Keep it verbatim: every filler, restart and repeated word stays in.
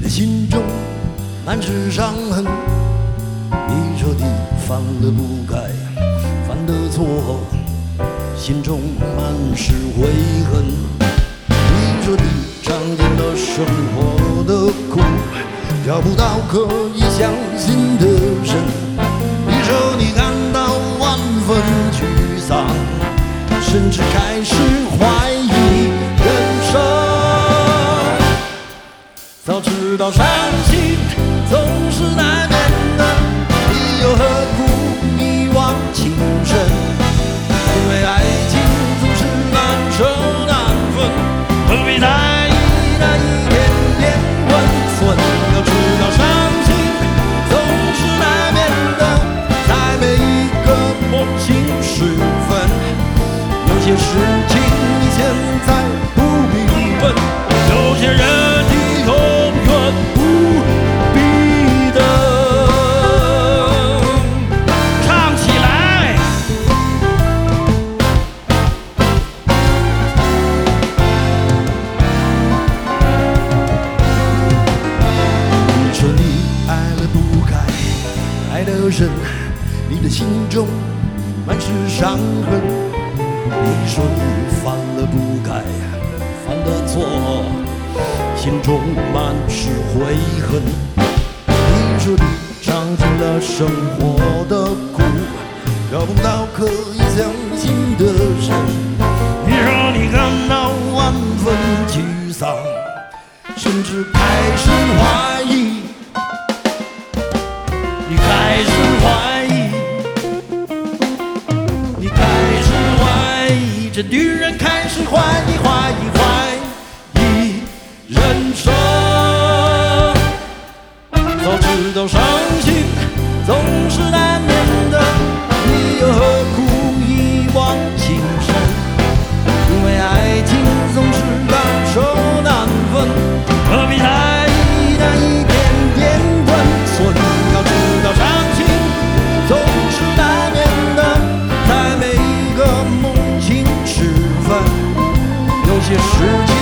的心中满是伤痕，你说你犯了不该犯的错，心中满是悔恨。你说你尝尽了生活的苦，找不到可以相信的人。你说你感到万分沮丧，甚至开始怀疑人生。早知道伤心总是难免的，你又何苦一往情深？因为爱情总是难舍难分，何必在意那一点点温存？要知道伤心总是难免的，在每一个梦醒时分，有些事情你现在不必问，有些人你永远不必等。唱起来！你说你爱了不该爱的人，你的心中满是伤痕。你说你犯了不该犯的错，心中满是悔恨。你说你尝尽了生活的苦，找不到可以相信的人。你说你感到万分沮丧，甚至开始怀疑，你开始怀疑，你开始怀疑，这女人开始怀疑，怀疑，怀疑人生。早知道伤心总是难免的，你又何苦一往情深？因为爱情总是难舍难分，何必在意那一点点温存？要知道伤心总是难免的，在每一个梦醒时分，有些事情